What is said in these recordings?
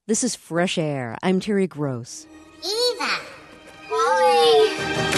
This is Fresh Air. I'm Terry Gross. Eva! Wally!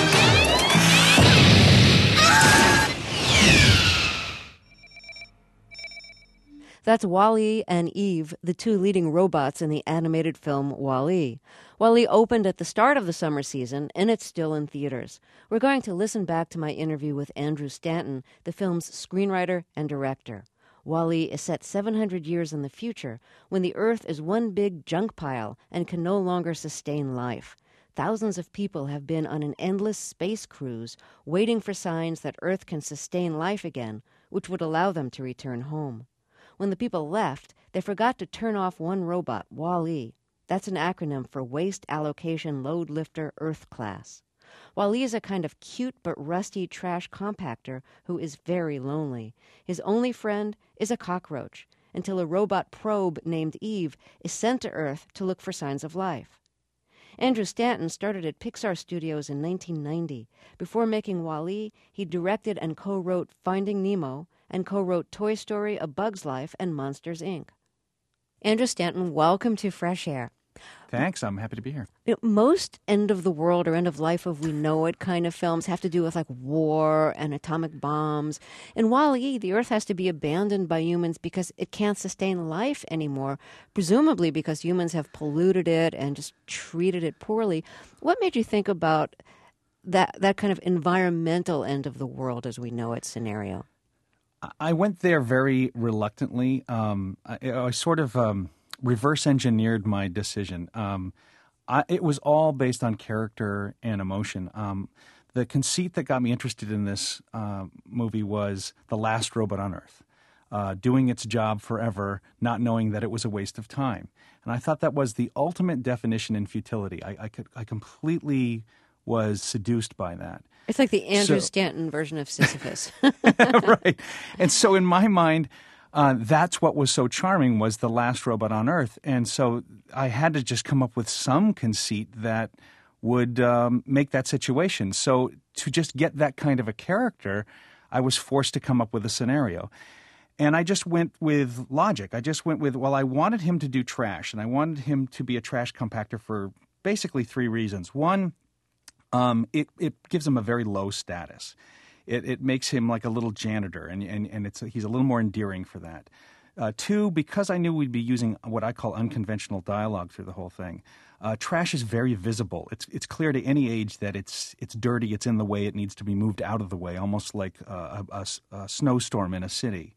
That's Wall-E and Eve, the two leading robots in the animated film Wall-E. Wall-E opened at the start of the summer season, and it's still in theaters. We're going to listen back to my interview with Andrew Stanton, the film's screenwriter and director. Wall-E is set 700 years in the future, when the Earth is one big junk pile and can no longer sustain life. Thousands of people have been on an endless space cruise, waiting for signs that Earth can sustain life again, which would allow them to return home. When the people left, they forgot to turn off one robot, Wall-E. That's an acronym for Waste Allocation Load Lifter Earth Class. Wall-E is a kind of cute but rusty trash compactor who is very lonely. His only friend is a cockroach, until a robot probe named Eve is sent to Earth to look for signs of life. Andrew Stanton started at Pixar Studios in 1990. Before making Wall-E, he directed and co-wrote Finding Nemo and co-wrote Toy Story, A Bug's Life, and Monsters, Inc. Andrew Stanton, welcome to Fresh Air. Thanks. I'm happy to be here. Most end of the world or end of life as we know it kind of films have to do with like war and atomic bombs. In Wall-E, the Earth has to be abandoned by humans because it can't sustain life anymore, presumably because humans have polluted it and just treated it poorly. What made you think about that kind of environmental end of the world as we know it scenario? I went there very reluctantly. I sort of reverse engineered my decision. It was all based on character and emotion. The conceit that got me interested in this movie was the last robot on Earth, doing its job forever, not knowing that it was a waste of time. And I thought that was the ultimate definition in futility. I completely was seduced by that. It's like the Andrew Stanton version of Sisyphus. Right. And so in my mind, that's what was so charming, was the last robot on Earth. And so I had to just come up with some conceit that would make that situation. So to just get that kind of a character, I was forced to come up with a scenario. And I just went with logic. I just went with, well, I wanted him to do trash, and I wanted him to be a trash compactor for basically three reasons. One, it gives him a very low status. It makes him like a little janitor, and he's a little more endearing for that. Two, because I knew we'd be using what I call unconventional dialogue through the whole thing, trash is very visible. It's clear to any age that it's dirty, it's in the way, it needs to be moved out of the way, almost like a snowstorm in a city.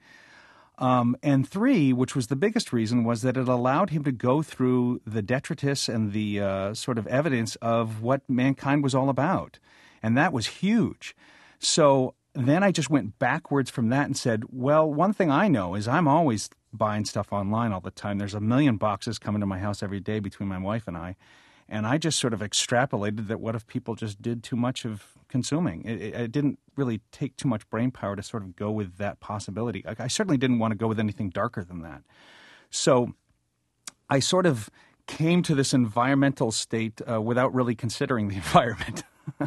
And three, which was the biggest reason, was that it allowed him to go through the detritus and the sort of evidence of what mankind was all about. And that was huge. So then I just went backwards from that and said, well, one thing I know is I'm always buying stuff online all the time. There's 1 million boxes coming to my house every day between my wife and I. And I just sort of extrapolated that what if people just did too much of consuming? It didn't really take too much brain power to sort of go with that possibility. I certainly didn't want to go with anything darker than that. So I sort of came to this environmental state without really considering the environment.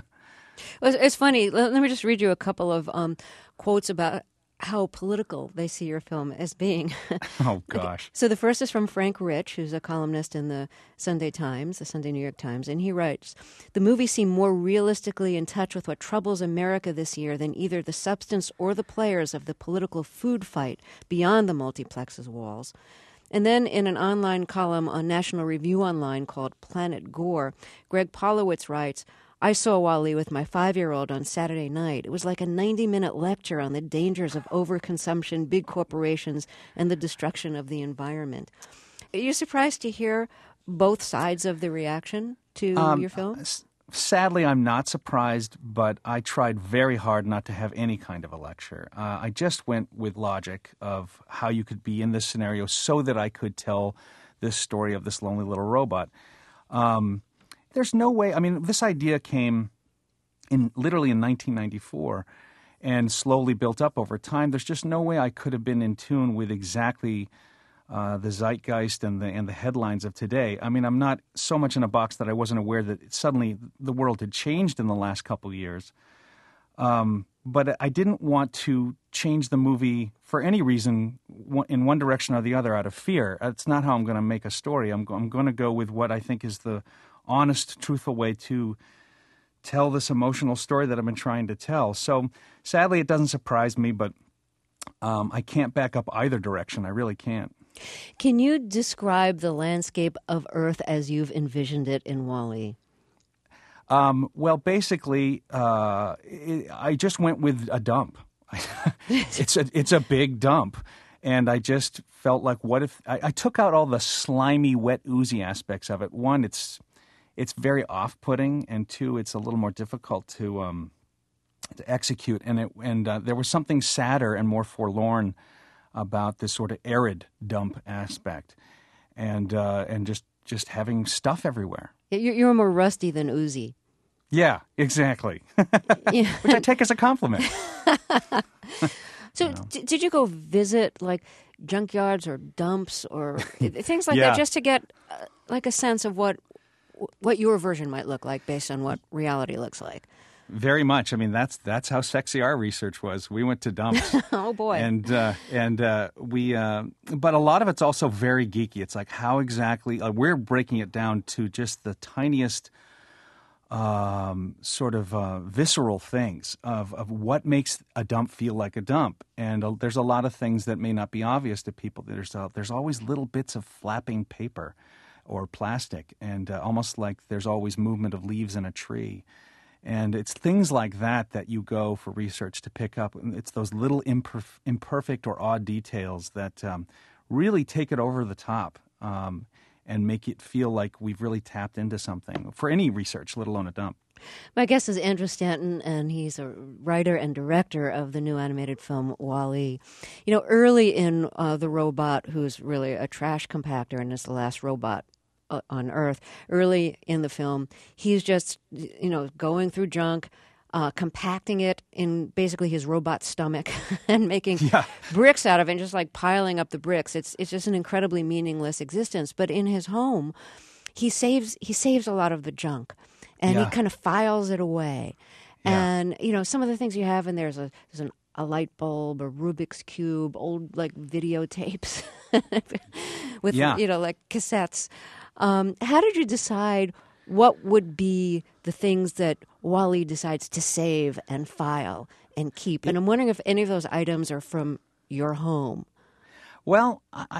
It's funny. Let me just read you a couple of quotes about how political they see your film as being. Oh, gosh. Okay. So the first is from Frank Rich, who's a columnist in the Sunday Times, the Sunday New York Times, and he writes, "The movie seemed more realistically in touch with what troubles America this year than either the substance or the players of the political food fight beyond the multiplex's walls." And then in an online column on National Review Online called Planet Gore, Greg Polowitz writes, "I saw Wall-E with my 5-year-old on Saturday night. It was like a 90-minute lecture on the dangers of overconsumption, big corporations, and the destruction of the environment." Are you surprised to hear both sides of the reaction to your film? Sadly, I'm not surprised, but I tried very hard not to have any kind of a lecture. I just went with logic of how you could be in this scenario so that I could tell this story of this lonely little robot. There's no way. I mean, this idea came literally in 1994 and slowly built up over time. There's just no way I could have been in tune with exactly the zeitgeist and the headlines of today. I mean, I'm not so much in a box that I wasn't aware that suddenly the world had changed in the last couple of years. But I didn't want to change the movie for any reason in one direction or the other out of fear. That's not how I'm going to make a story. I'm going to go with what I think is the honest, truthful way to tell this emotional story that I've been trying to tell. So sadly, it doesn't surprise me, but I can't back up either direction. I really can't. Can you describe the landscape of Earth as you've envisioned it in WALL-E? Well, basically, I just went with a dump. It's a big dump, and I just felt like, what if I took out all the slimy, wet, oozy aspects of it? One, it's very off-putting, and two, it's a little more difficult to execute. And there was something sadder and more forlorn about this sort of arid dump aspect, and just having stuff everywhere. You're more rusty than oozy. Yeah, exactly. Which I take as a compliment. So did you go visit like junkyards or dumps or things like Yeah. that just to get like a sense of what your version might look like based on what reality looks like? Very much. I mean, that's how sexy our research was. We went to dumps. Oh boy. But a lot of it's also very geeky. It's like how exactly we're breaking it down to just the tiniest sort of visceral things of what makes a dump feel like a dump. And there's a lot of things that may not be obvious to people. There's always little bits of flapping paper or plastic, and almost like there's always movement of leaves in a tree. And it's things like that that you go for research to pick up. It's those little imperfect or odd details that really take it over the top and make it feel like we've really tapped into something for any research, let alone a dump. My guest is Andrew Stanton, and he's a writer and director of the new animated film WALL-E. You know, early in The Robot, who's really a trash compactor and is the last robot on Earth, early in the film, he's just, going through junk, compacting it in basically his robot stomach and making bricks out of it and just like piling up the bricks. It's just an incredibly meaningless existence. But in his home, he saves a lot of the junk and he kind of files it away. Yeah. And, some of the things you have in there is a light bulb, a Rubik's Cube, old like videotapes with, like cassettes. How did you decide what would be the things that WALL-E decides to save and file and keep? And I'm wondering if any of those items are from your home. Well,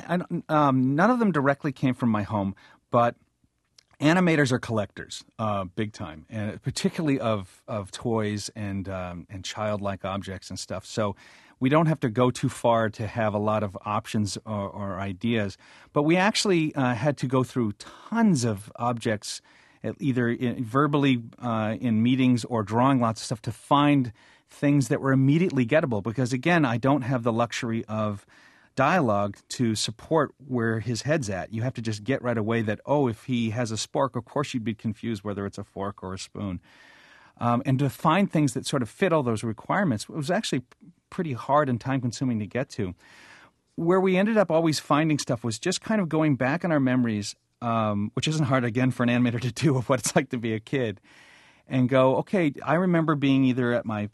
none of them directly came from my home, but animators are collectors, big time, and particularly of toys and childlike objects and stuff. So we don't have to go too far to have a lot of options or ideas. But we actually had to go through tons of objects, either verbally in meetings or drawing lots of stuff to find things that were immediately gettable. Because, again, I don't have the luxury of dialogue to support where his head's at. You have to just get right away that, if he has a spork, of course you'd be confused whether it's a fork or a spoon. And to find things that sort of fit all those requirements, it was actually pretty hard and time-consuming to get to. Where we ended up always finding stuff was just kind of going back in our memories, which isn't hard, again, for an animator to do, of what it's like to be a kid, and go, okay, I remember being either at my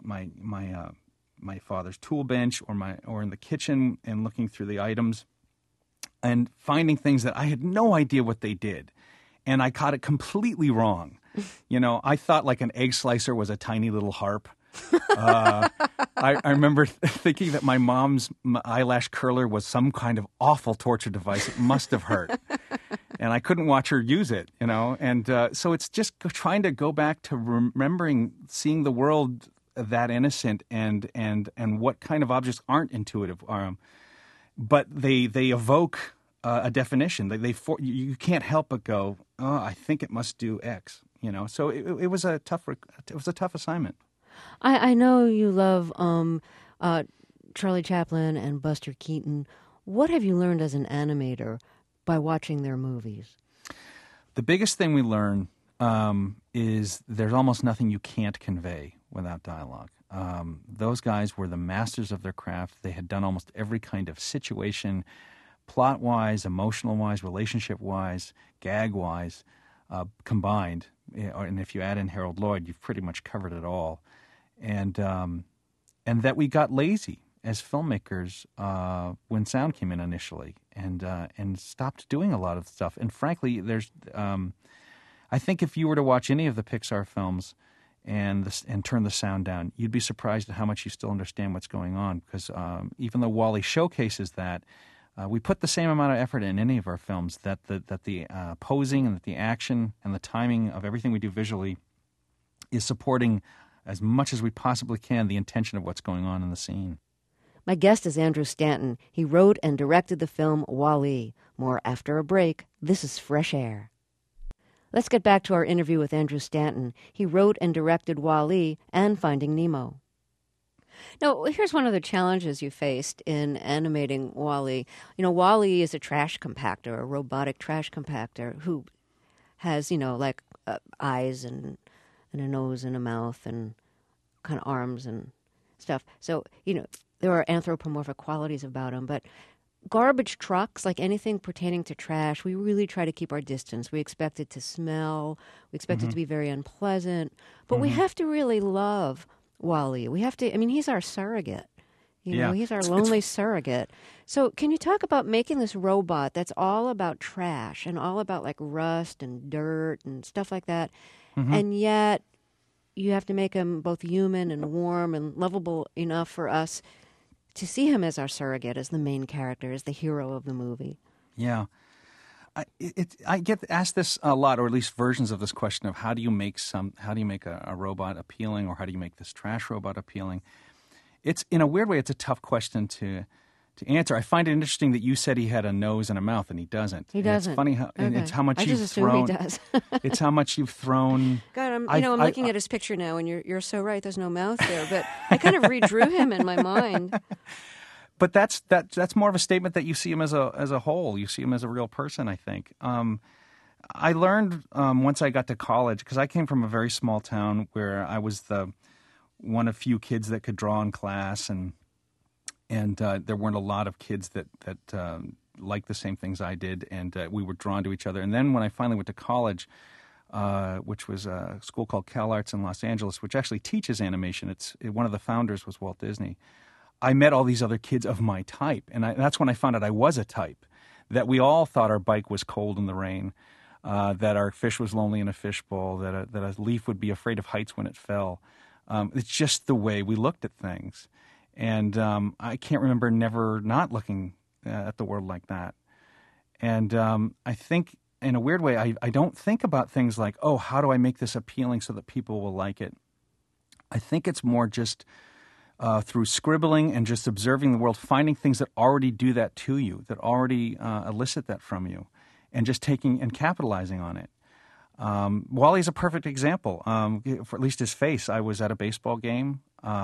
father's tool bench or in the kitchen and looking through the items and finding things that I had no idea what they did. And I caught it completely wrong. I thought like an egg slicer was a tiny little harp. I remember thinking that my mom's eyelash curler was some kind of awful torture device. It must have hurt. And I couldn't watch her use it, And so it's just trying to go back to remembering seeing the world that innocent and what kind of objects aren't intuitive. But they evoke a definition. You can't help but go, I think it must do X. So it was a tough assignment. I know you love Charlie Chaplin and Buster Keaton. What have you learned as an animator by watching their movies? The biggest thing we learn is there's almost nothing you can't convey without dialogue. Those guys were the masters of their craft. They had done almost every kind of situation, plot-wise, emotional-wise, relationship-wise, gag-wise, combined. And if you add in Harold Lloyd, you've pretty much covered it all. and that we got lazy as filmmakers when sound came in initially, and stopped doing a lot of stuff. And frankly, I think if you were to watch any of the Pixar films and turn the sound down, you'd be surprised at how much you still understand what's going on. Because even though WALL-E showcases that, we put the same amount of effort in any of our films. That the posing and that the action and the timing of everything we do visually is supporting as much as we possibly can the intention of what's going on in the scene. My guest is Andrew Stanton. He wrote and directed the film WALL-E. More after a break. This is Fresh Air. Let's get back to our interview with Andrew Stanton. He wrote and directed WALL-E and Finding Nemo. Now, here's one of the challenges you faced in animating WALL-E. You know, WALL-E is a trash compactor, a robotic trash compactor who has, eyes and a nose and a mouth and kind of arms and stuff. So, there are anthropomorphic qualities about him, but garbage trucks, like anything pertaining to trash, we really try to keep our distance. We expect it to smell. We expect it to be very unpleasant. But we have to really love WALL-E. We have to, he's our surrogate. He's our lonely surrogate. So can you talk about making this robot that's all about trash and all about like rust and dirt and stuff like that, and yet you have to make him both human and warm and lovable enough for us to see him as our surrogate, as the main character, as the hero of the movie? Yeah. I get asked this a lot, or at least versions of this question of how do you make a robot appealing, or how do you make this trash robot appealing? It's, in a weird way, it's a tough question to answer. I find it interesting that you said he had a nose and a mouth, and he doesn't. He doesn't. It's funny how it's how much I you've just thrown. assume he does. It's how much you've thrown. God, I'm looking at his picture now, and you're so right. There's no mouth there, but I kind of redrew him in my mind. But that's more of a statement that you see him as a whole. You see him as a real person, I think. I learned once I got to college, because I came from a very small town where I was the one of few kids that could draw in class, and there weren't a lot of kids that liked the same things I did, and we were drawn to each other. And then when I finally went to college, which was a school called CalArts in Los Angeles, which actually teaches animation. One of the founders was Walt Disney. I met all these other kids of my type, and that's when I found out I was a type, that we all thought our bike was cold in the rain, that our fish was lonely in a fishbowl, that a leaf would be afraid of heights when it fell. It's just the way we looked at things. And I can't remember never not looking at the world like that. And I think, in a weird way, I don't think about things like, oh, how do I make this appealing so that people will like it? I think it's more just through scribbling and just observing the world, finding things that already do that to you, that already elicit that from you, and just taking and capitalizing on it. WALL-E's a perfect example, for at least his face. I was at a baseball game,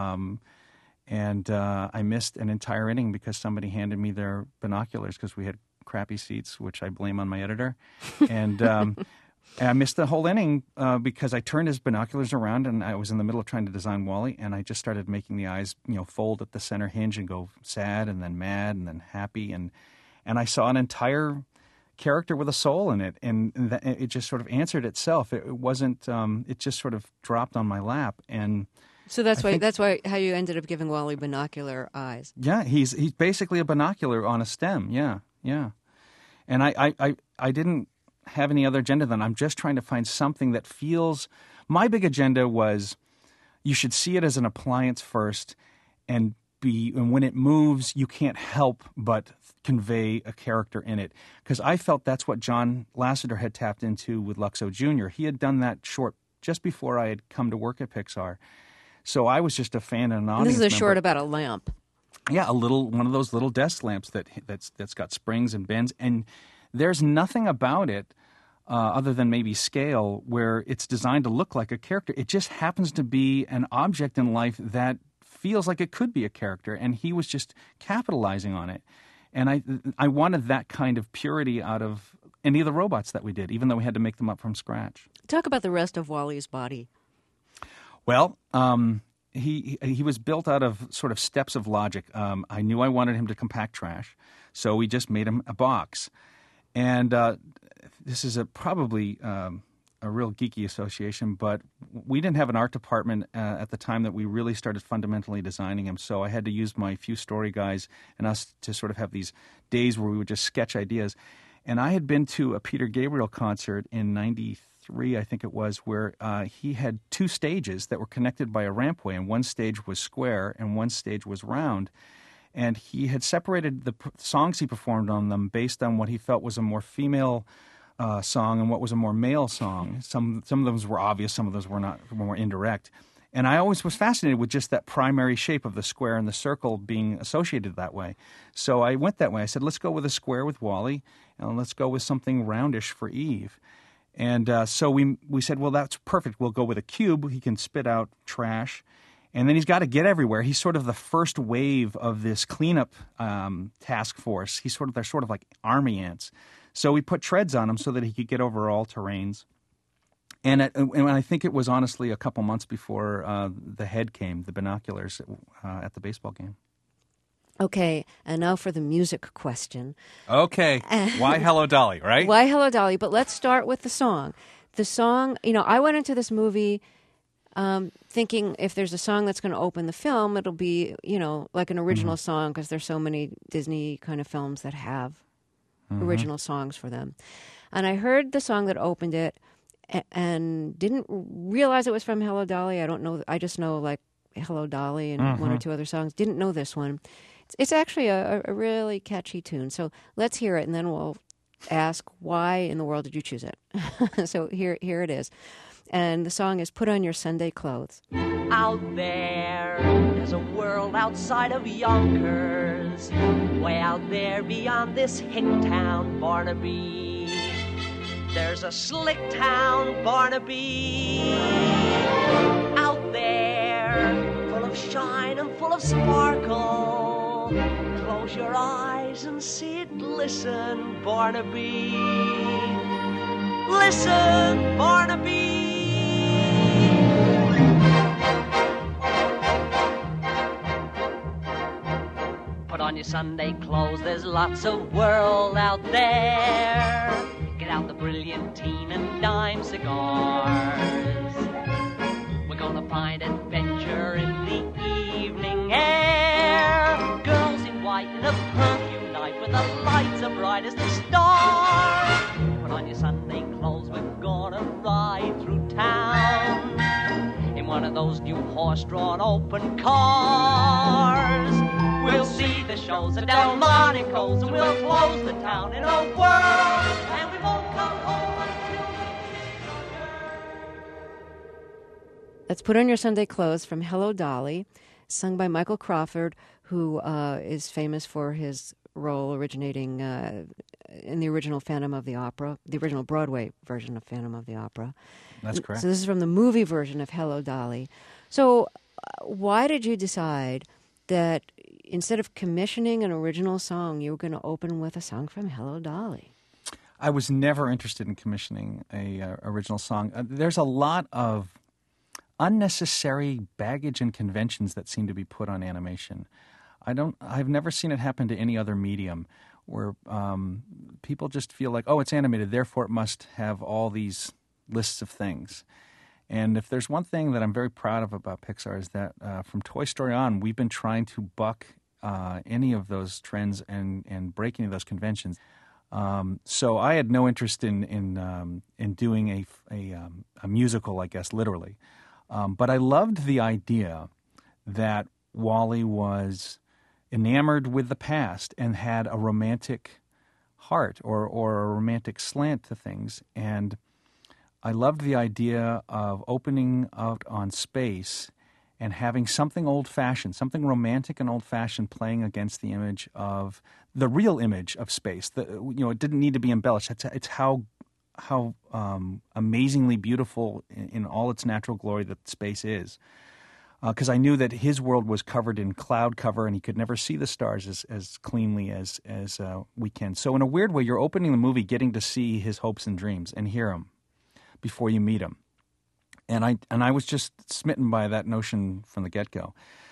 and I missed an entire inning because somebody handed me their binoculars because we had crappy seats, which I blame on my editor. And I missed the whole inning because I turned his binoculars around, and I was in the middle of trying to design WALL-E, and I just started making the eyes, fold at the center hinge and go sad and then mad and then happy. And I saw an entire character with a soul in it, and it just sort of answered itself. It wasn't. It just sort of dropped on my lap, and so that's why how you ended up giving WALL-E binocular eyes. Yeah, he's basically a binocular on a stem. Yeah. And I didn't have any other agenda than I'm just trying to find something that feels. My big agenda was you should see it as an appliance first, and when it moves, you can't help but convey a character in it. Because I felt that's what John Lasseter had tapped into with Luxo Jr. He had done that short just before I had come to work at Pixar. So I was just a fan and an audience member. This is a short about a lamp. Yeah, one of those little desk lamps that's got springs and bends, and there's nothing about it other than maybe scale where it's designed to look like a character. It just happens to be an object in life that feels like it could be a character, and he was just capitalizing on it. And I wanted that kind of purity out of any of the robots that we did, even though we had to make them up from scratch. Talk about the rest of WALL-E's body. Well, he was built out of sort of steps of logic. I knew I wanted him to compact trash, so we just made him a box. And this is probably a real geeky association, but we didn't have an art department at the time that we really started fundamentally designing him, so I had to use my few story guys and us to sort of have these days where we would just sketch ideas. And I had been to a Peter Gabriel concert in '93, I think it was, where he had two stages that were connected by a rampway, and one stage was square and one stage was round. And he had separated the songs he performed on them based on what he felt was a more female song and what was a more male song. Some of those were obvious, some of those were not, were more indirect. And I always was fascinated with just that primary shape of the square and the circle being associated that way. So I went that way. I said, let's go with a square with Wally, and let's go with something roundish for Eve. And so we said, well, that's perfect. We'll go with a cube. He can spit out trash. And then he's got to get everywhere. He's sort of the first wave of this cleanup task force. They're sort of like army ants. So we put treads on him so that he could get over all terrains. And I think it was honestly a couple months before the head came, the binoculars at the baseball game. Okay, and now for the music question. Okay, why Hello Dolly, right? Why Hello Dolly? But let's start with the song. The song, I went into this movie thinking if there's a song that's going to open the film, it'll be, like an original song, because there's so many Disney kind of films that have original songs for them. And I heard the song that opened it and didn't realize it was from Hello Dolly. I don't know. I just know like Hello Dolly and one or two other songs. Didn't know this one. It's actually a really catchy tune. So let's hear it, and then we'll ask why in the world did you choose it. So here it is. And the song is Put On Your Sunday Clothes. Out there's a world outside of Yonkers, way out there beyond this hick town, Barnaby. There's a slick town, Barnaby. Out there, full of shine and full of sparkle. Close your eyes and sit, listen, Barnaby. Listen, Barnaby. Put on your Sunday clothes, there's lots of world out there. Get out the brilliantine and dime cigars. We're gonna find adventure in the evening air. Girls in white in a perfume night with the lights as bright as the stars. Put on your Sunday clothes, we're gonna ride through town in one of those new horse-drawn open cars. We'll see the shows at Delmonico's, and we'll close the town in a whirl, and we won't come home until... Let's Put On Your Sunday Clothes from Hello Dolly, sung by Michael Crawford, who is famous for his role originating in the original Phantom of the Opera, the original Broadway version of Phantom of the Opera. That's correct. So this is from the movie version of Hello Dolly. So why did you decide that instead of commissioning an original song, you were going to open with a song from Hello Dolly? I was never interested in commissioning a original song. There's a lot of unnecessary baggage and conventions that seem to be put on animation. I've never seen it happen to any other medium where people just feel like, oh, it's animated, therefore it must have all these lists of things. And if there's one thing that I'm very proud of about Pixar is that from Toy Story on, we've been trying to buck any of those trends and break any of those conventions. So I had no interest in doing a musical, I guess, literally. But I loved the idea that Wally was enamored with the past and had a romantic heart or a romantic slant to things. And I loved the idea of opening out on space and having something old-fashioned, something romantic and old-fashioned playing against the image of the real image of space. It didn't need to be embellished. It's how amazingly beautiful in all its natural glory that space is. Because I knew that his world was covered in cloud cover and he could never see the stars as cleanly as we can. So in a weird way, you're opening the movie getting to see his hopes and dreams and hear him before you meet him. And I was just smitten by that notion from the get-go.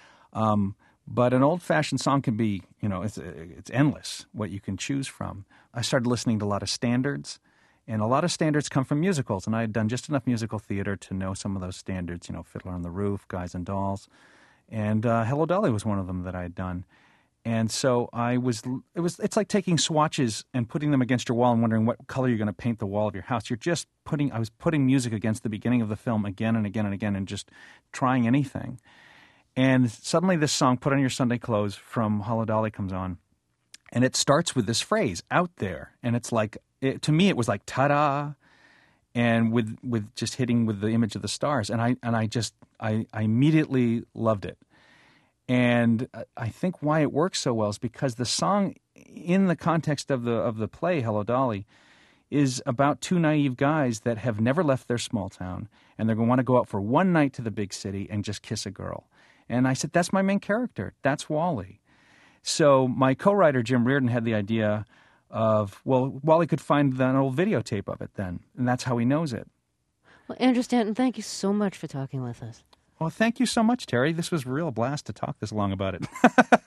But an old-fashioned song can be, it's endless what you can choose from. I started listening to a lot of standards And a lot of standards come from musicals, and I had done just enough musical theater to know some of those standards, Fiddler on the Roof, Guys and Dolls. And Hello, Dolly was one of them that I had done. And so it's like taking swatches and putting them against your wall and wondering what color you're going to paint the wall of your house. I was putting music against the beginning of the film again and again and again and just trying anything. And suddenly this song, Put On Your Sunday Clothes, from Hello, Dolly comes on. And it starts with this phrase, out there. And it's like, to me, it was like, ta-da, and with just hitting with the image of the stars. And I immediately loved it. And I think why it works so well is because the song, in the context of the play, Hello, Dolly, is about two naive guys that have never left their small town, and they're going to want to go out for one night to the big city and just kiss a girl. And I said, that's my main character. That's Wally. So my co-writer, Jim Reardon, had the idea of, Wally could find an old videotape of it then, and that's how he knows it. Well, Andrew Stanton, thank you so much for talking with us. Well, thank you so much, Terry. This was a real blast to talk this long about it.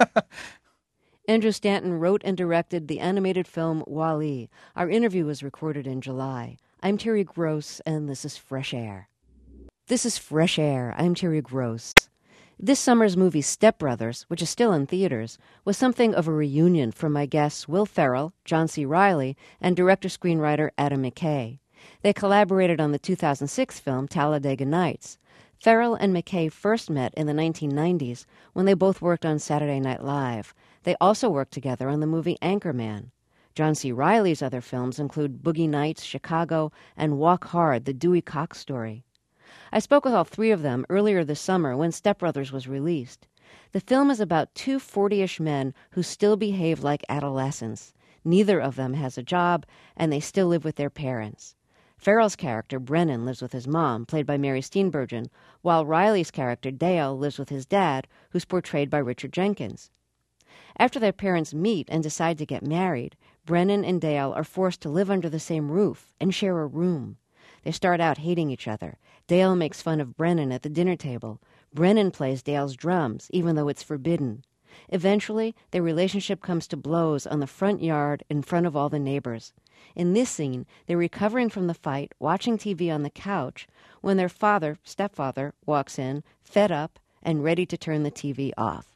Andrew Stanton wrote and directed the animated film Wall-E. Our interview was recorded in July. I'm Terry Gross, and this is Fresh Air. This is Fresh Air. I'm Terry Gross. This summer's movie Step Brothers, which is still in theaters, was something of a reunion for my guests Will Ferrell, John C. Reilly, and director-screenwriter Adam McKay. They collaborated on the 2006 film Talladega Nights. Ferrell and McKay first met in the 1990s when they both worked on Saturday Night Live. They also worked together on the movie Anchorman. John C. Reilly's other films include Boogie Nights, Chicago, and Walk Hard, the Dewey Cox story. I spoke with all three of them earlier this summer when Step Brothers was released. The film is about two 40-ish men who still behave like adolescents. Neither of them has a job, and they still live with their parents. Ferrell's character, Brennan, lives with his mom, played by Mary Steenburgen, while Reilly's character, Dale, lives with his dad, who's portrayed by Richard Jenkins. After their parents meet and decide to get married, Brennan and Dale are forced to live under the same roof and share a room. They start out hating each other. Dale makes fun of Brennan at the dinner table. Brennan plays Dale's drums, even though it's forbidden. Eventually, their relationship comes to blows on the front yard in front of all the neighbors. In this scene, they're recovering from the fight, watching TV on the couch, when their stepfather, walks in, fed up, and ready to turn the TV off.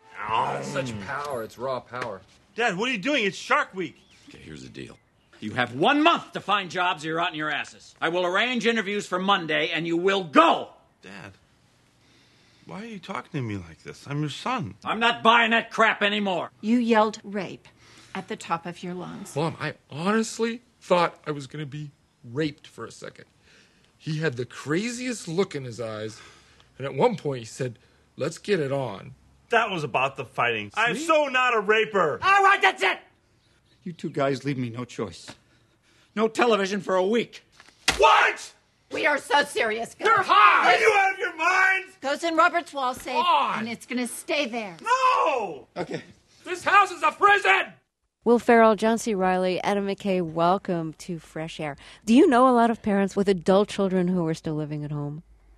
Such power. It's raw power. Dad, what are you doing? It's Shark Week. Okay, here's the deal. You have 1 month to find jobs or you're out in your asses. I will arrange interviews for Monday, and you will go! Dad, why are you talking to me like this? I'm your son. I'm not buying that crap anymore. You yelled rape at the top of your lungs. Mom, I honestly thought I was going to be raped for a second. He had the craziest look in his eyes, and at one point he said, "Let's get it on." That was about the fighting. I'm so not a raper. All right, that's it! You two guys leave me no choice. No television for a week. What? We are so serious, guys. You're high! Are you out of your minds? Goes in Robert's wall safe, On. and it's gonna stay there. No! Okay. This house is a prison! Will Ferrell, John C. Reilly, Adam McKay, welcome to Fresh Air. Do you know a lot of parents with adult children who are still living at home?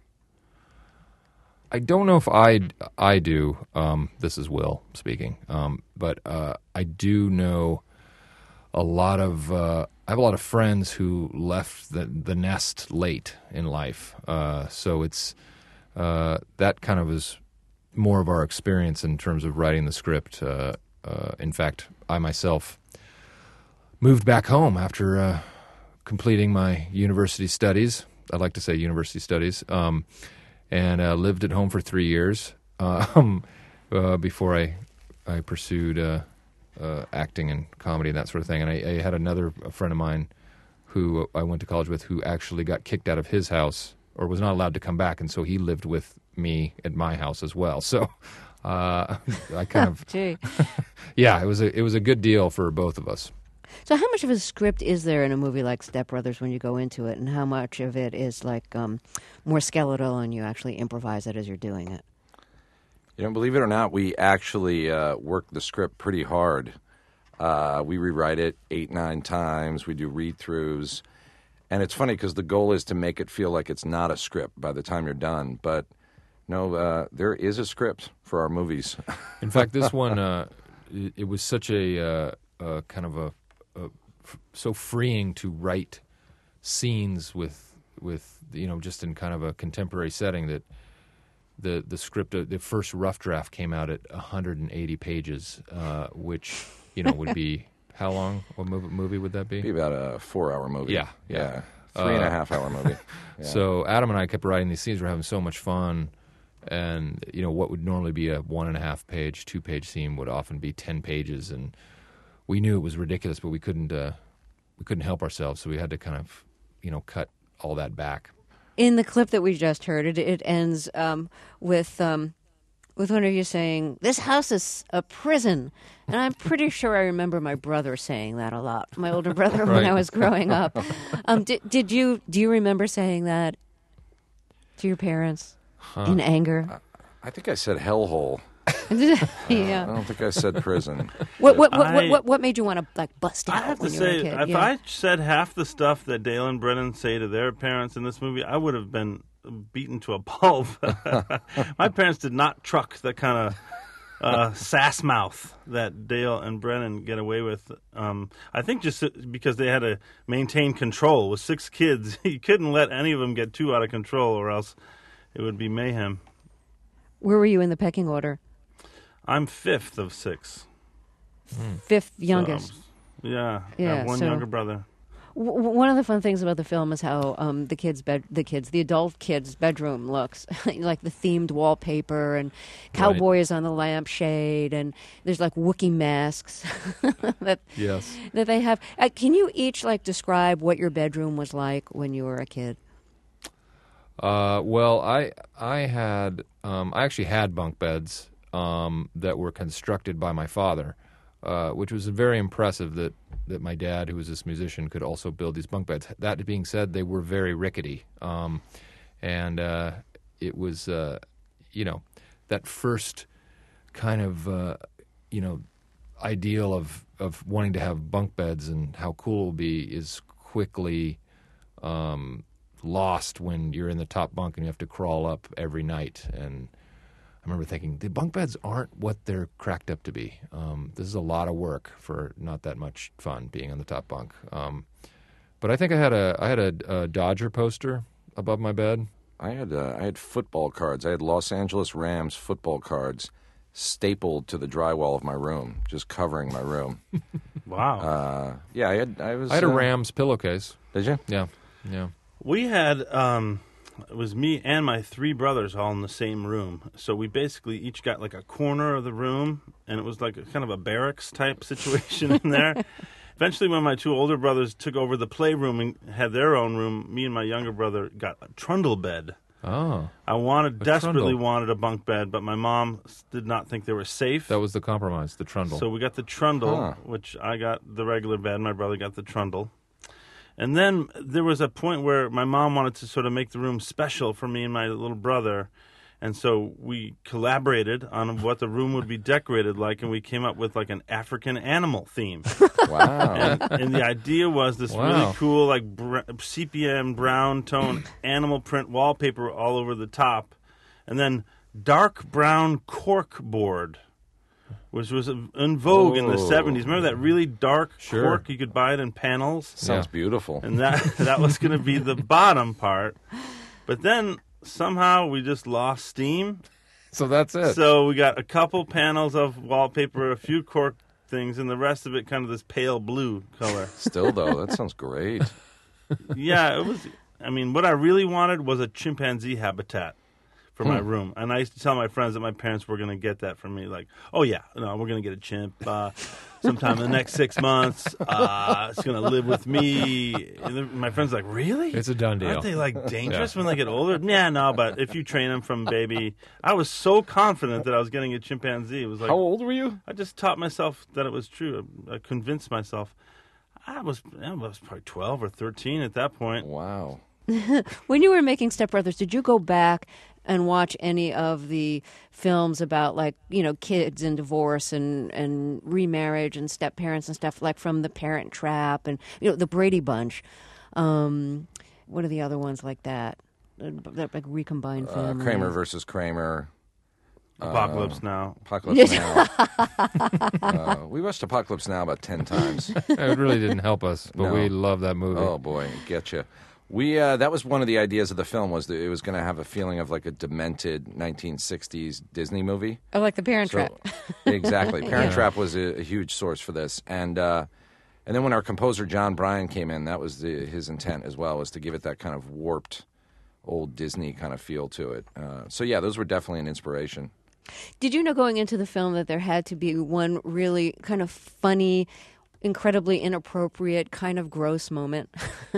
I don't know if I do. This is Will speaking. But I do know a lot of. I have a lot of friends who left the nest late in life. So it's that kind of is more of our experience in terms of writing the script. In fact, I myself moved back home after completing my university studies. I'd like to say university studies. And lived at home for 3 years before I pursued acting and comedy and that sort of thing. And I had another friend of mine who I went to college with who actually got kicked out of his house or was not allowed to come back, and so he lived with me at my house as well. So I kind of yeah, it was a good deal for both of us. So how much of a script is there in a movie like Step Brothers when you go into it, and how much of it is like more skeletal and you actually improvise it as you're doing it? You know, believe it or not, we actually work the script pretty hard. We rewrite it 8-9 times. We do read-throughs. And it's funny because the goal is to make it feel like it's not a script by the time you're done. But no, there is a script for our movies. In fact, this one, it was such a kind of so freeing to write scenes with just in kind of a contemporary setting that the script, the first rough draft came out at 180 pages, which would be how long? What movie would that be? Be about a 4-hour movie. Yeah. 3.5-hour movie. Yeah. So Adam and I kept writing these scenes. We're having so much fun, and what would normally be a 1.5 page, 2-page scene would often be 10 pages, and we knew it was ridiculous, but we couldn't help ourselves, so we had to kind of cut all that back. In the clip that we just heard, it ends with one of you saying, "This house is a prison," and I'm pretty sure I remember my brother saying that a lot. My older brother when I was growing up. Do you remember saying that to your parents in anger? I think I said hellhole. Yeah. I don't think I said prison. What made you want to bust out? I have to when you were say, a kid? if I said half the stuff that Dale and Brennan say to their parents in this movie, I would have been beaten to a pulp. My parents did not truck the kind of sass mouth that Dale and Brennan get away with. I think just because they had to maintain control. With 6 kids, you couldn't let any of them get too out of control, or else it would be mayhem. Where were you in the pecking order? I'm 5th of 6. 5th youngest. So, yeah. I have one younger brother. One of the fun things about the film is how the adult kid's bedroom looks like the themed wallpaper and cowboys on the lampshade, and there's like Wookiee masks that they have. Can you each describe what your bedroom was like when you were a kid? Well, I actually had bunk beds that were constructed by my father, which was very impressive that my dad, who was this musician, could also build these bunk beds. That being said, they were very rickety, and it was that first kind of ideal of wanting to have bunk beds and how cool it will be is quickly lost when you're in the top bunk and you have to crawl up every night. And I remember thinking, the bunk beds aren't what they're cracked up to be. This is a lot of work for not that much fun being on the top bunk. But I think I had a Dodger poster above my bed. I had football cards. I had Los Angeles Rams football cards stapled to the drywall of my room, just covering my room. Wow. Yeah, I had a Rams pillowcase. Did you? Yeah. We had, it was me and my 3 brothers all in the same room. So we basically each got like a corner of the room, and it was like kind of a barracks type situation in there. Eventually, when my 2 older brothers took over the playroom and had their own room, me and my younger brother got a trundle bed. Oh. I desperately wanted a bunk bed, but my mom did not think they were safe. That was the compromise, the trundle. So we got the trundle, which I got the regular bed, my brother got the trundle. And then there was a point where my mom wanted to sort of make the room special for me and my little brother. And so we collaborated on what the room would be decorated like, and we came up with like an African animal theme. Wow. And the idea was this really cool, like sepia and brown tone animal print wallpaper all over the top. And then dark brown cork board, which was in vogue in the 70s. Remember that really dark cork? You could buy it in panels. Sounds beautiful. And that was going to be the bottom part. But then somehow we just lost steam. So that's it. So we got a couple panels of wallpaper, a few cork things, and the rest of it kind of this pale blue color. Still, though, that sounds great. Yeah, it was. I mean, what I really wanted was a chimpanzee habitat for my room. And I used to tell my friends that my parents were going to get that for me. Like, oh, yeah, no, we're going to get a chimp sometime in the next 6 months. It's going to live with me. And my friends are like, really? It's a done deal. Aren't they, like, dangerous when they get older? Yeah, no, but if you train them from baby. I was so confident that I was getting a chimpanzee. It was like, how old were you? I just taught myself that it was true. I convinced myself. I was probably 12 or 13 at that point. Wow. When you were making Step Brothers, did you go back and watch any of the films about, like, kids and divorce and remarriage and step parents and stuff, like from The Parent Trap and The Brady Bunch? What are the other ones like that? Like recombined families? Kramer versus Kramer. Apocalypse Now. Apocalypse Now. We watched Apocalypse Now about 10 times. It really didn't help us, but we love that movie. Oh, boy, get you. That was one of the ideas of the film, was that it was going to have a feeling of like a demented 1960s Disney movie. Oh, like The Parent Trap. Exactly. Parent Trap was a huge source for this. And then when our composer, John Bryan, came in, that was his intent as well, was to give it that kind of warped, old Disney kind of feel to it. Those were definitely an inspiration. Did you know going into the film that there had to be one really kind of funny, incredibly inappropriate, kind of gross moment?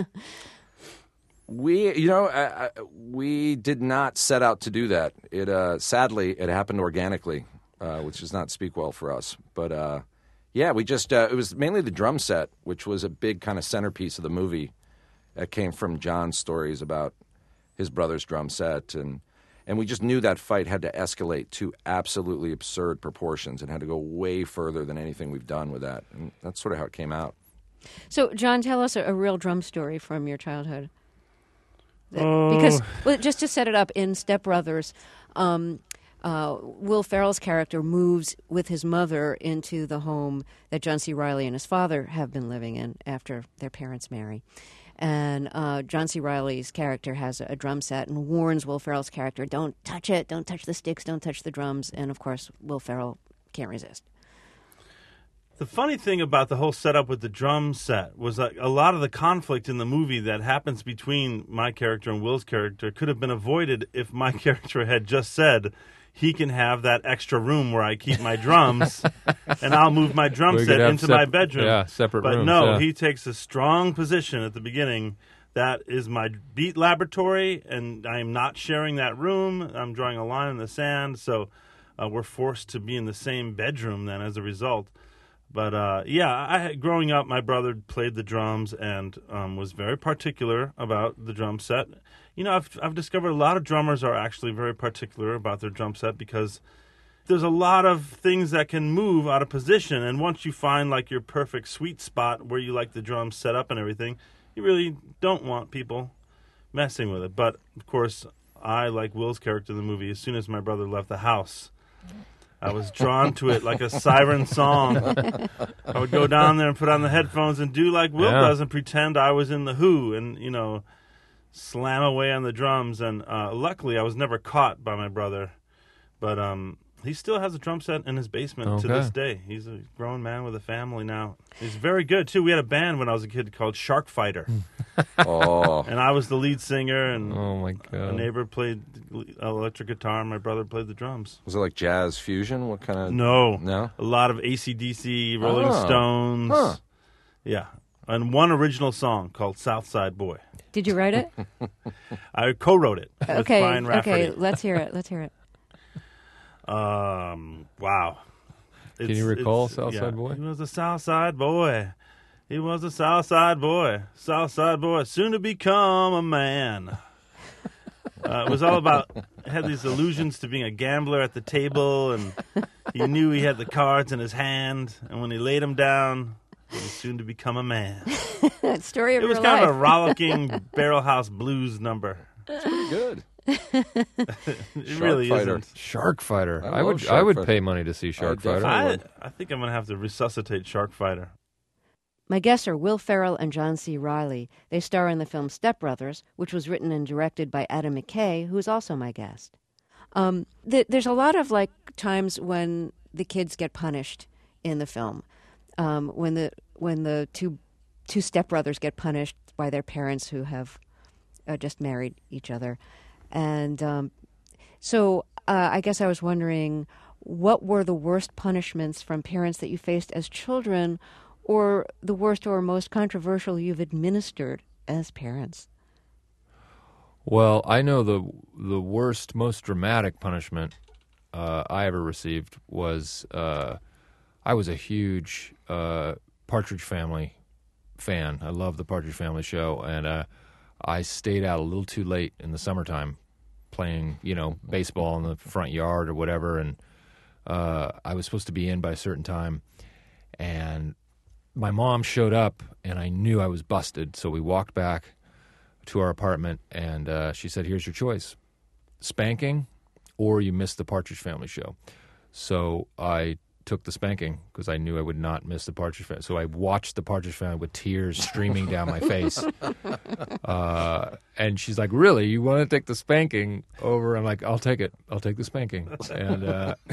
We did not set out to do that. Sadly, it happened organically, which does not speak well for us. But we just it was mainly the drum set, which was a big kind of centerpiece of the movie. That came from John's stories about his brother's drum set, and we just knew that fight had to escalate to absolutely absurd proportions and had to go way further than anything we've done with that. And that's sort of how it came out. So, John, tell us a real drum story from your childhood. Because, just to set it up, in Step Brothers, Will Ferrell's character moves with his mother into the home that John C. Reilly and his father have been living in after their parents marry. And John C. Reilly's character has a drum set and warns Will Ferrell's character, don't touch it, don't touch the sticks, don't touch the drums. And, of course, Will Ferrell can't resist. The funny thing about the whole setup with the drum set was that a lot of the conflict in the movie that happens between my character and Will's character could have been avoided if my character had just said, he can have that extra room where I keep my drums, and I'll move my drum set into my bedroom. Yeah, separate rooms. But no, he takes a strong position at the beginning. That is my beat laboratory, and I am not sharing that room. I'm drawing a line in the sand, so we're forced to be in the same bedroom then as a result. But, growing up, my brother played the drums and was very particular about the drum set. You know, I've discovered a lot of drummers are actually very particular about their drum set because there's a lot of things that can move out of position. And once you find, like, your perfect sweet spot where you like the drums set up and everything, you really don't want people messing with it. But, of course, I, like Will's character in the movie, as soon as my brother left the house, I was drawn to it like a siren song. I would go down there and put on the headphones and do like Will does and pretend I was in The Who and, slam away on the drums. And luckily, I was never caught by my brother. But he still has a drum set in his basement to this day. He's a grown man with a family now. He's very good, too. We had a band when I was a kid called Shark Fighter. And I was the lead singer, and a neighbor played electric guitar, and my brother played the drums. Was it like jazz fusion? What kind of... No? A lot of AC/DC, Rolling Stones. Huh. Yeah. And one original song called Southside Boy. Did you write it? I co-wrote it with Brian Rafferty. Okay, let's hear it. Wow. Can you recall Southside Boy? He was a Southside boy. He was a Southside boy. Southside boy, soon to become a man. It was all about, had these allusions to being a gambler at the table, and he knew he had the cards in his hand, and when he laid them down, he was soon to become a man. Story of your life. It was kind of a rollicking Barrel House blues number. It's pretty good. It really isn't. Shark Fighter. I Shark would Fighter. pay money to see Shark Fighter. I think I'm going to have to resuscitate Shark Fighter. My guests are Will Ferrell and John C. Reilly. They star in the film Step Brothers, which was written and directed by Adam McKay, who is also my guest. There's a lot of times when the kids get punished in the film. When the two stepbrothers get punished by their parents who have just married each other. And so I guess I was wondering, what were the worst punishments from parents that you faced as children, or the worst or most controversial you've administered as parents? Well, I know the worst, most dramatic punishment I ever received was I was a huge Partridge Family fan. I love the Partridge Family show, and I stayed out a little too late in the summertime playing, baseball in the front yard or whatever, and I was supposed to be in by a certain time, and my mom showed up, and I knew I was busted, so we walked back to our apartment, and she said, "Here's your choice, spanking or you miss the Partridge Family show. So I took the spanking because I knew I would not miss the Partridge Family. So I watched the Partridge Family with tears streaming down my face. And she's like, "Really? You want to take the spanking over?" I'm like, "I'll take it. I'll take the spanking." And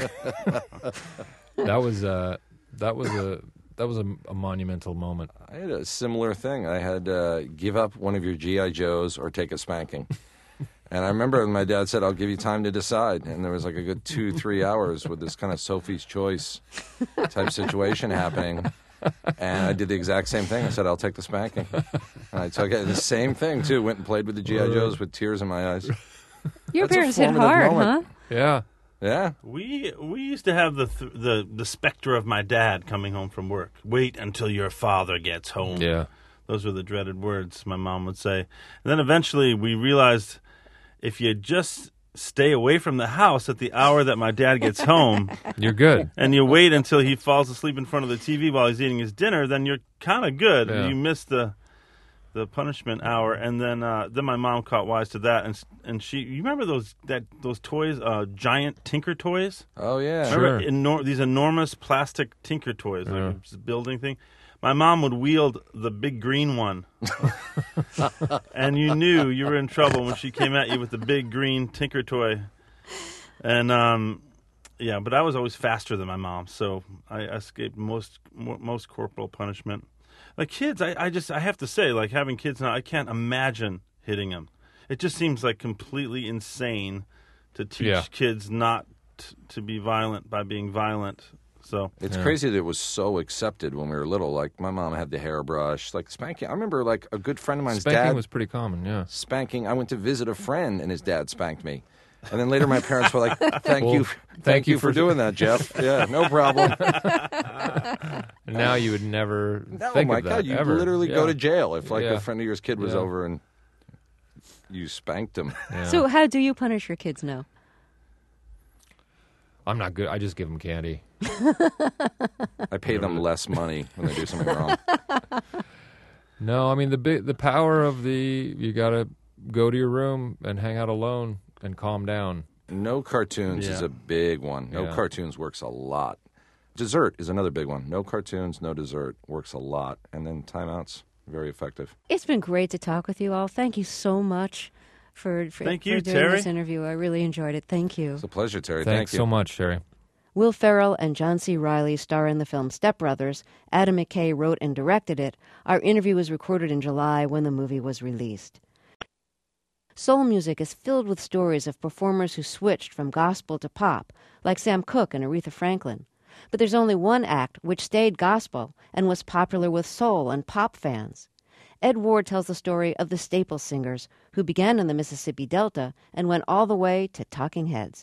that was a monumental moment. I had a similar thing. I had give up one of your G.I. Joes or take a spanking. And I remember my dad said, "I'll give you time to decide." And there was like a good 2-3 hours with this kind of Sophie's Choice type situation happening. And I did the exact same thing. I said, "I'll take the spanking." And I took it. The same thing, too. Went and played with the G.I. Joes with tears in my eyes. Your parents hit hard, moment. huh? Yeah. Yeah. We used to have the specter of my dad coming home from work. "Wait until your father gets home." Yeah. Those were the dreaded words my mom would say. And then eventually we realized if you just stay away from the house at the hour that my dad gets home, you're good. And you wait until he falls asleep in front of the TV while he's eating his dinner, then you're kind of good. Yeah. You miss the punishment hour, and then my mom caught wise to that, and you remember those toys, giant Tinker toys? Oh yeah, remember these enormous plastic Tinker toys, like a building thing. My mom would wield the big green one, and you knew you were in trouble when she came at you with the big green Tinker toy. And but I was always faster than my mom, so I escaped most corporal punishment. Like kids, I have to say, like having kids now, I can't imagine hitting them. It just seems like completely insane to teach kids not to be violent by being violent. So it's crazy that it was so accepted when we were little. Like my mom had the hairbrush, like spanking. I remember like a good friend of mine's spanking dad was pretty common. Yeah, spanking. I went to visit a friend and his dad spanked me, and then later my parents were like, "Thank you for doing that, Jeff." Yeah, no problem. And now you would never think oh my of that. God, you'd ever. literally go to jail if like Yeah. a friend of yours kid was over and you spanked him. Yeah. So how do you punish your kids now? I'm not good. I just give them candy. I pay them less money when they do something wrong. No, I mean the power of you got to go to your room and hang out alone and calm down. No cartoons is a big one. No cartoons works a lot. Dessert is another big one. No cartoons, no dessert works a lot. And then timeouts, very effective. It's been great to talk with you all. Thank you so much for doing Terry. this interview. I really enjoyed it. Thank you. It's a pleasure, Terry. Thanks Thank you so much, Terry. Will Ferrell and John C. Reilly star in the film Step Brothers. Adam McKay wrote and directed it. Our interview was recorded in July when the movie was released. Soul music is filled with stories of performers who switched from gospel to pop, like Sam Cooke and Aretha Franklin. But there's only one act which stayed gospel and was popular with soul and pop fans. Ed Ward tells the story of the Staples Singers, who began in the Mississippi Delta and went all the way to Talking Heads.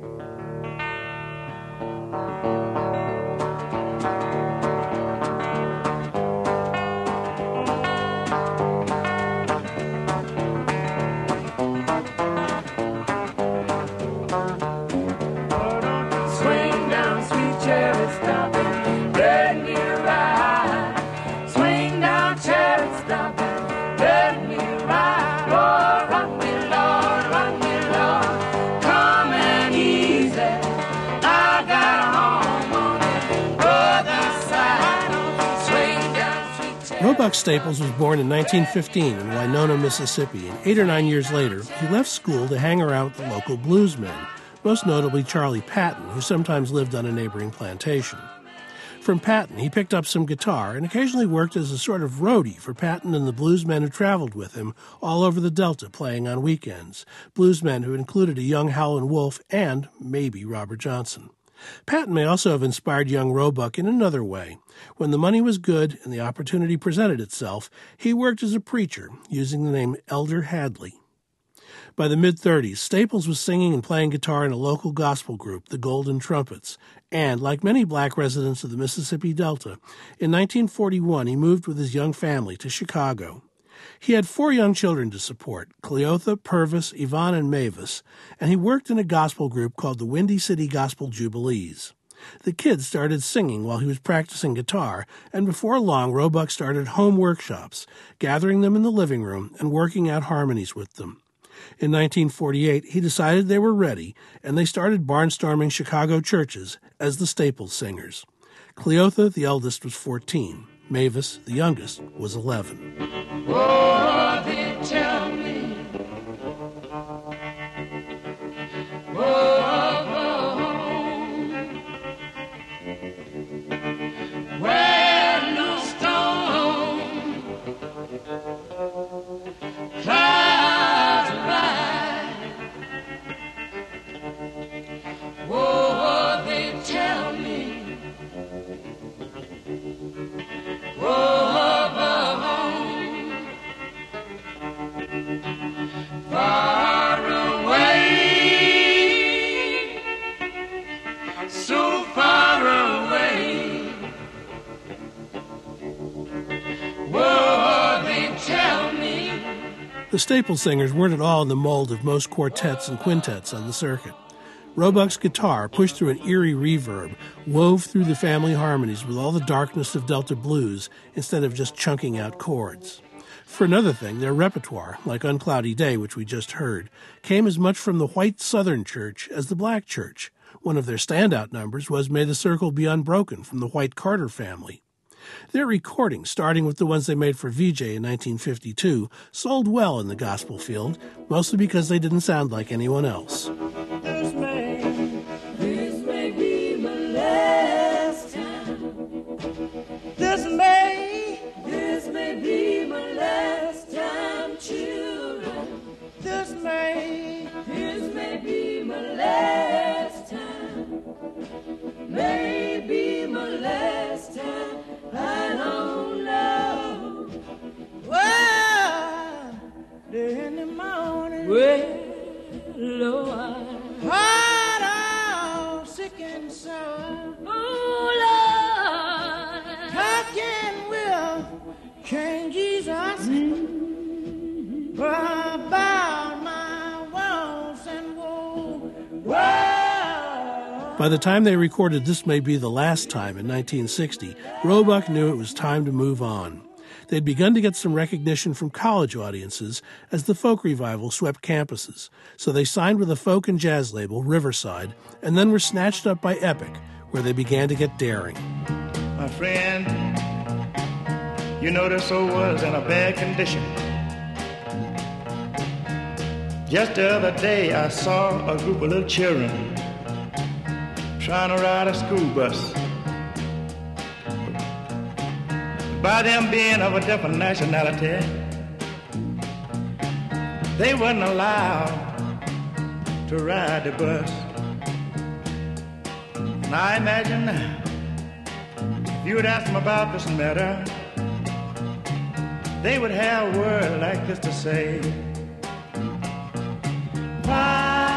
Roebuck Staples was born in 1915 in Winona, Mississippi, and 8 or 9 years later, he left school to hang around with the local bluesmen, most notably Charlie Patton, who sometimes lived on a neighboring plantation. From Patton, he picked up some guitar and occasionally worked as a sort of roadie for Patton and the bluesmen who traveled with him all over the Delta playing on weekends, bluesmen who included a young Howlin' Wolf and maybe Robert Johnson. Patton may also have inspired young Roebuck in another way. When the money was good and the opportunity presented itself, he worked as a preacher, using the name Elder Hadley. By the mid-30s, Staples was singing and playing guitar in a local gospel group, the Golden Trumpets, and, like many black residents of the Mississippi Delta, in 1941 he moved with his young family to Chicago. He had 4 young children to support, Cleotha, Purvis, Yvonne, and Mavis, and he worked in a gospel group called the Windy City Gospel Jubilees. The kids started singing while he was practicing guitar, and before long Roebuck started home workshops, gathering them in the living room and working out harmonies with them. In 1948, he decided they were ready, and they started barnstorming Chicago churches as the Staples Singers. Cleotha, the eldest, was 14. Mavis, the youngest, was 11. Oh, they tell me. Where no stone clouds rise. Oh, they tell me. Far away, so far away. Whoa, they tell me. The Staples Singers weren't at all in the mold of most quartets and quintets on the circuit. Roebuck's guitar, pushed through an eerie reverb, wove through the family harmonies with all the darkness of Delta blues instead of just chunking out chords. For another thing, their repertoire, like Uncloudy Day, which we just heard, came as much from the white Southern church as the black church. One of their standout numbers was May the Circle Be Unbroken from the White Carter family. Their recordings, starting with the ones they made for VJ in 1952, sold well in the gospel field, mostly because they didn't sound like anyone else. This may be my last time. This may be my last time, children. This may be my last time. Maybe my last time. I don't know. Well, in the morning. Well, Lord. Heart all sick and sore. Oh, Lord. Talking will change Jesus. About my wants and woe. By the time they recorded This May Be the Last Time in 1960, Roebuck knew it was time to move on. They'd begun to get some recognition from college audiences as the folk revival swept campuses, so they signed with a folk and jazz label, Riverside, and then were snatched up by Epic, where they began to get daring. My friend, you know this old world's in a bad condition. Just the other day I saw a group of little children trying to ride a school bus. By them being of a different nationality, they wasn't allowed to ride the bus. Now I imagine if you would ask them about this matter, they would have a word like this to say. Why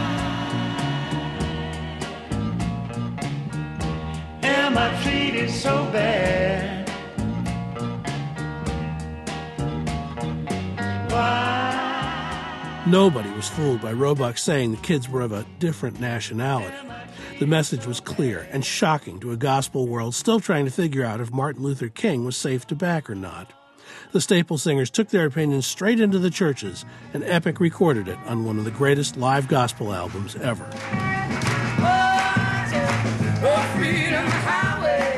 am I treated so bad? Why? Nobody was fooled by Roebuck saying the kids were of a different nationality. The message was clear and shocking to a gospel world still trying to figure out if Martin Luther King was safe to back or not. The Staples Singers took their opinions straight into the churches, and Epic recorded it on one of the greatest live gospel albums ever. Oh, freedom highway.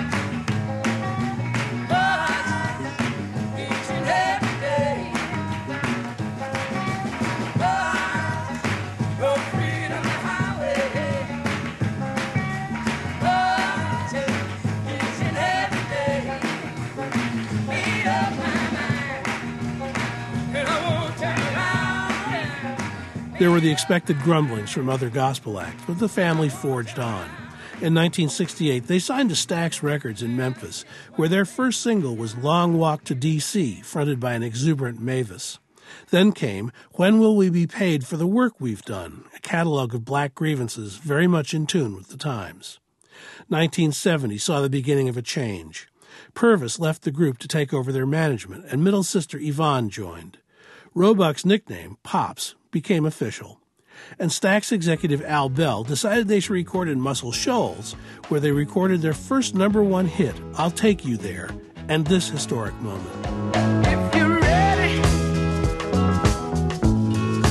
Oh, each and every day. Oh, freedom highway. Oh, each and every day. Made up my mind, and I won't turn around. There were the expected grumblings from other gospel acts, but the family forged on. In 1968, they signed to Stax Records in Memphis, where their first single was Long Walk to D.C., fronted by an exuberant Mavis. Then came When Will We Be Paid for the Work We've Done, a catalog of black grievances very much in tune with the times. 1970 saw the beginning of a change. Purvis left the group to take over their management, and middle sister Yvonne joined. Roebuck's nickname, Pops, became official. And Stax executive Al Bell decided they should record in Muscle Shoals, where they recorded their first #1 hit, I'll Take You There, and this historic moment. If you're ready,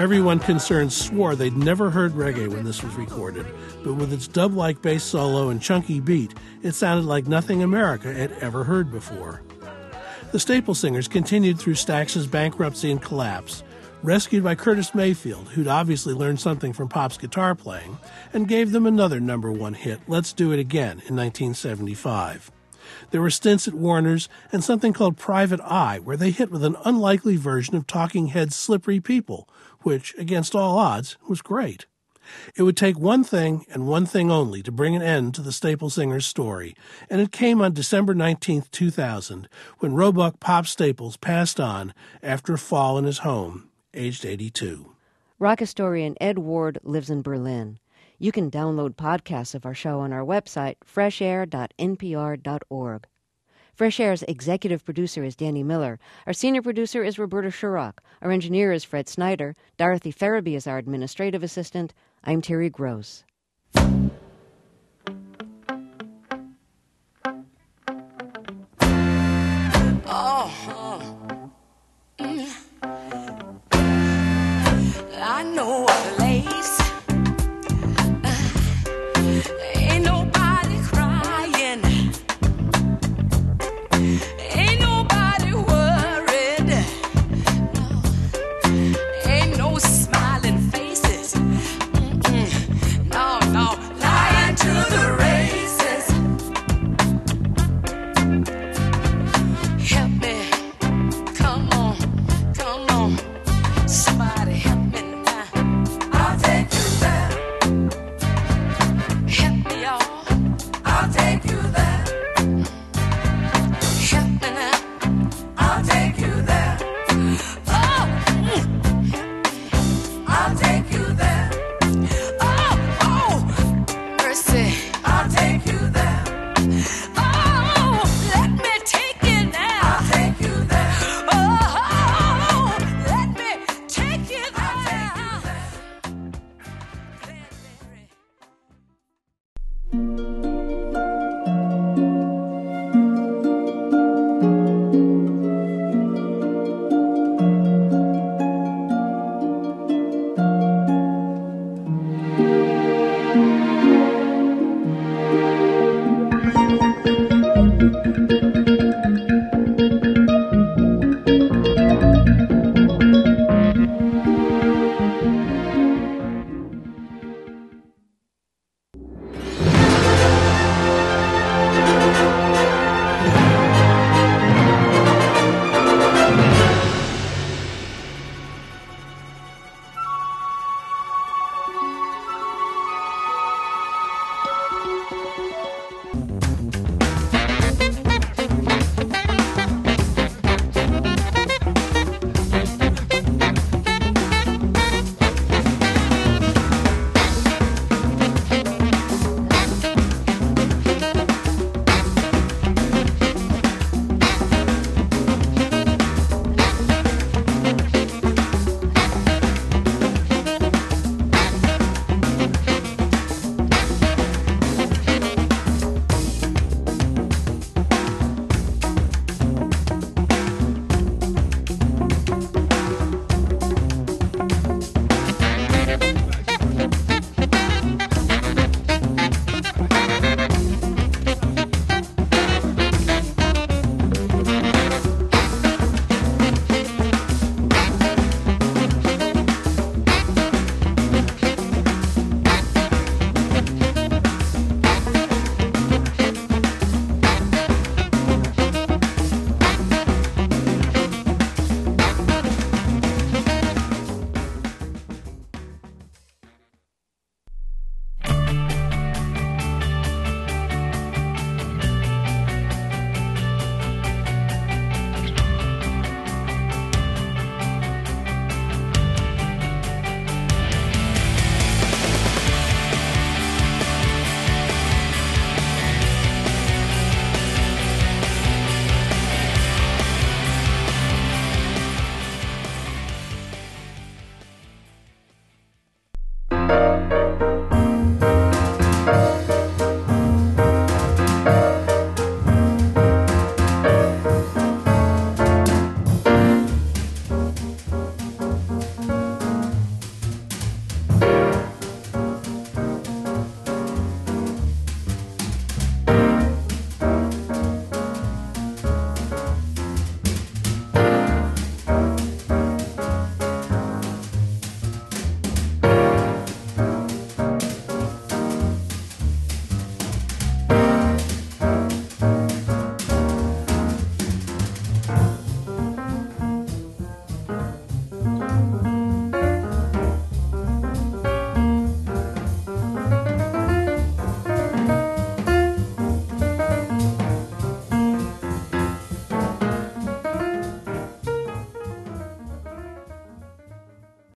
Everyone concerned swore they'd never heard reggae when this was recorded, but with its dub-like bass solo and chunky beat, it sounded like nothing America had ever heard before. The Staple Singers continued through Stax's bankruptcy and collapse, rescued by Curtis Mayfield, who'd obviously learned something from Pop's guitar playing, and gave them another #1 hit, Let's Do It Again, in 1975. There were stints at Warner's and something called Private Eye, where they hit with an unlikely version of Talking Heads' Slippery People, which, against all odds, was great. It would take one thing and one thing only to bring an end to the Staple Singers' story, and it came on December 19, 2000, when Roebuck Pop Staples passed on after a fall in his home, aged 82. Rock historian Ed Ward lives in Berlin. You can download podcasts of our show on our website, freshair.npr.org. Fresh Air's executive producer is Danny Miller. Our senior producer is Roberta Shurrock. Our engineer is Fred Snyder. Dorothy Farabee is our administrative assistant. I'm Terry Gross.